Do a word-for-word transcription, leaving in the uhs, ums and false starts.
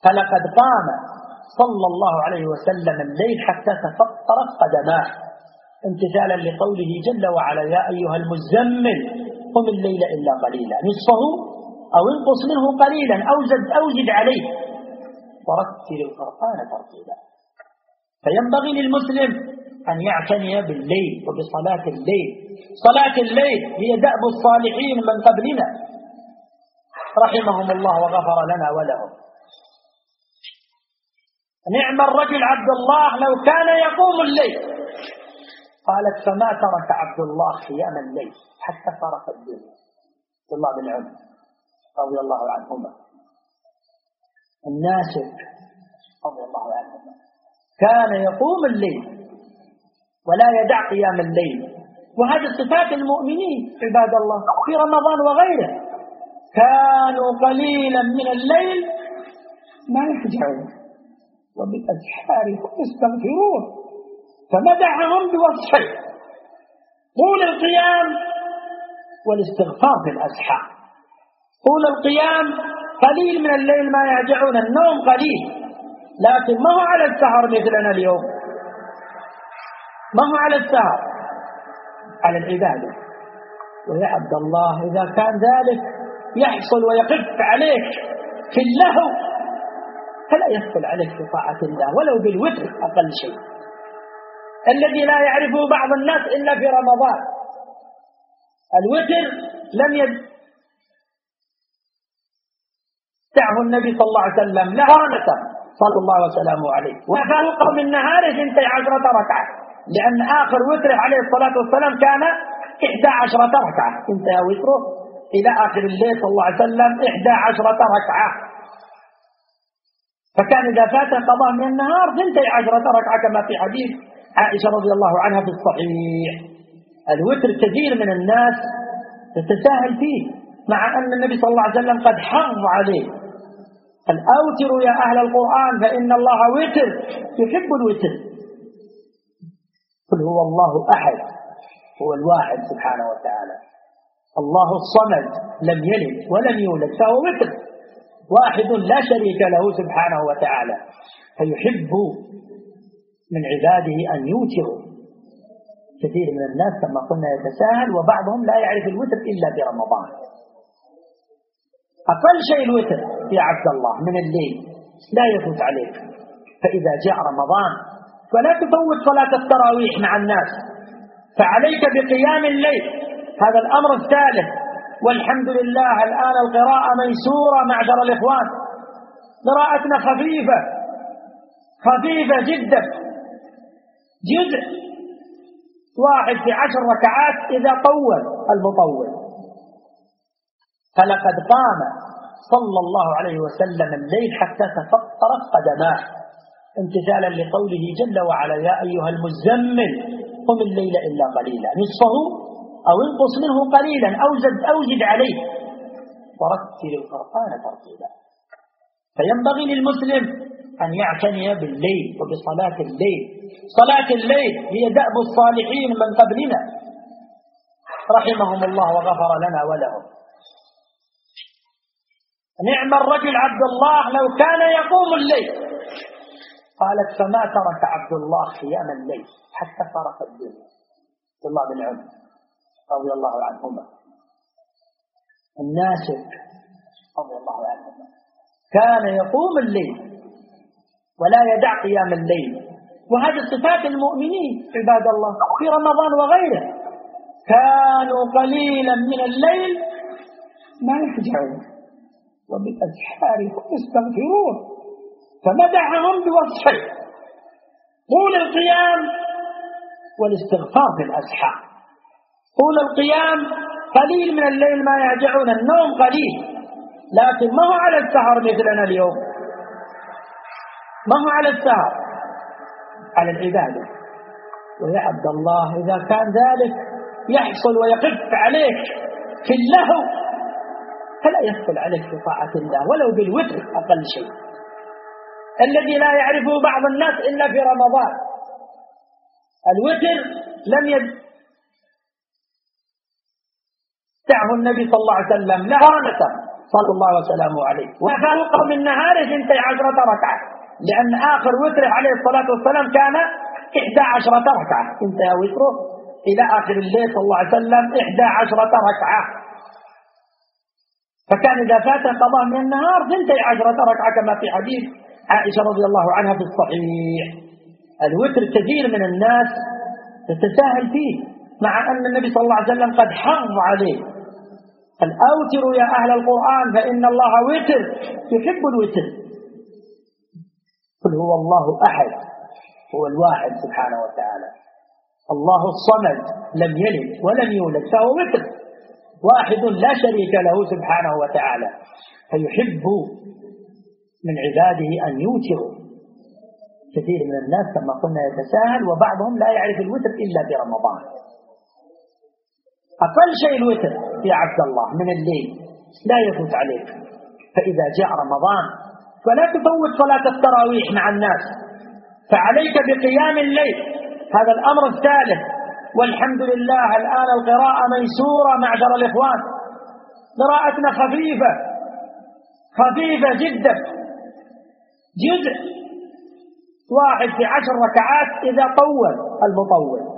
فلقد قام صلى الله عليه وسلم الليل حتى تفطرت قدماه، امتثالا لقوله جل وعلا: يا أيها المزمل قم الليل إلا قليلا نصفه أو انقص منه قليلا أو زد أو زد عليه ورتل القرآن ترتيلا. فينبغي للمسلم أن يعتني بالليل وبصلاة الليل. صلاة الليل هي دأب الصالحين من قبلنا رحمهم الله وغفر لنا ولهم. نعم الرجل عبد الله لو كان يقوم الليل. قالت: فما ترك عبد الله قيام الليل حتى ترك الدنيا. عبد الله بن عمر رضي الله عنهما الناسك رضي الله عنهما كان يقوم الليل ولا يدع قيام الليل، وهذه صفات المؤمنين عباد الله في رمضان وغيره. كانوا قليلا من الليل ما يهجعون وبالأسحار هم يستغفرون، فمدحهم بوصفين: طول القيام والاستغفار في الأسحار. طول القيام قليل من الليل ما يهجعون، النوم قليل، لكن ما هو على السهر مثلنا اليوم، ما هو على السهر، على العبادة. ويا عبد الله إذا كان ذلك يحصل ويقف عليك في اللهو فلا يدخل عليك في طاعة الله ولو بالوتر أقل شيء، الذي لا يعرفه بعض الناس إلا في رمضان. الوتر لم يدعه النبي صلى الله عليه وسلم لهانة صلى الله وسلامه عليه، وفوق من نهاره اثنتي عشرة ركعة، لأن آخر وتره عليه الصلاة والسلام كان إحدى عشرة ركعة، انتهى وتره إلى آخر الليل صلى الله عليه وسلم إحدى عشرة ركعة، فكان إذا فات قضاء من النهار اثنتي عشرة ركعة كما في حديث عائشة رضي الله عنها في الصحيح. الوتر كثير من الناس تتساهل فيه، مع أن النبي صلى الله عليه وسلم قد حرم عليه: الأوتر يا أهل القرآن فإن الله وتر يحب الوتر. قل هو الله أحد، هو الواحد سبحانه وتعالى، الله الصمد لم يلد ولم يولد، فهو وتر واحد لا شريك له سبحانه وتعالى، فيحب من عباده أن يوتروا. كثير من الناس كما قلنا يتساهل، وبعضهم لا يعرف الوتر إلا في رمضان. أقل شيء الوتر يا عبد الله من الليل لا يفوت عليك، فإذا جاء رمضان فلا تفوت صلاة التراويح مع الناس، فعليك بقيام الليل. هذا الأمر الثالث. والحمد لله الآن القراءة ميسورة معشر الإخوان، قراءتنا خفيفة خفيفة جدا، جزء واحد في عشر ركعات إذا طول المطول. فلقد قام صلى الله عليه وسلم الليل حتى تفطرت قدماه، امتثالا لقوله جل وعلا: يا أيها المزمل قم الليل إلا قليلا نصفه أو انقص منه قليلا أو زد أو زد عليه ورتل القرآن ترتيلا. فينبغي للمسلم أن يعتني بالليل وبصلاة الليل. صلاة الليل هي دأب الصالحين من قبلنا رحمهم الله وغفر لنا ولهم. نعم الرجل عبد الله لو كان يقوم الليل. قالت: فما ترك عبد الله قيام الليل حتى ترك الدنيا. عبد الله بن عمر رضي الله عنهما الناسك رضي الله عنهما كان يقوم الليل ولا يدع قيام الليل، وهذه صفات المؤمنين عباد الله في رمضان وغيره. كانوا قليلا من الليل ما يهجعون وبالأسحار هم يستغفرون، فمدحهم بوصفين: طول القيام والاستغفار في الأسحار. طول القيام قليل من الليل ما يهجعون، النوم قليل، لكن ما هو على السهر مثلنا اليوم، ما هو على السهر، على العبادة. ويا عبد الله إذا كان ذلك يحصل ويقف عليك في اللهو فلا يدخل عليك في طاعة الله ولو بالوتر أقل شيء، الذي لا يعرفه بعض الناس إلا في رمضان. الوتر لم يدعه النبي صلى الله عليه وسلم لهانة صلى الله وسلامه عليه، وفوق من نهاره اثنتي عشرة ركعة، لأن آخر وتره عليه الصلاة والسلام كان إحدى عشرة ركعة، انتهى وتره إلى آخر الليل صلى الله عليه وسلم إحدى عشرة ركعة، فكان إذا فات قضاء من النهار اثنتي عشرة ركعة كما في حديث عائشة رضي الله عنها في الصحيح. الوتر كثير من الناس تتساهل فيه، مع أن النبي صلى الله عليه وسلم قد حض عليه، قال أوتروا يا أهل القرآن فإن الله وتر يحب الوتر. قل هو الله أحد، هو الواحد سبحانه وتعالى، الله الصمد لم يلد ولم يولد فهو وتر واحد لا شريك له سبحانه وتعالى، فيحب من عباده أن يوتروا. كثير من الناس كما قلنا يتساهل، وبعضهم لا يعرف الوتر إلا برمضان. أقل شيء الوتر يا عبد الله من الليل لا يفوت عليك، فإذا جاء رمضان فلا تفوت صلاة التراويح مع الناس، فعليك بقيام الليل، هذا الأمر الثالث. والحمد لله الآن القراءة ميسورة معشر الإخوان، قراءتنا خفيفة خفيفة جدا، جزء واحد في عشر ركعات إذا طول المطول،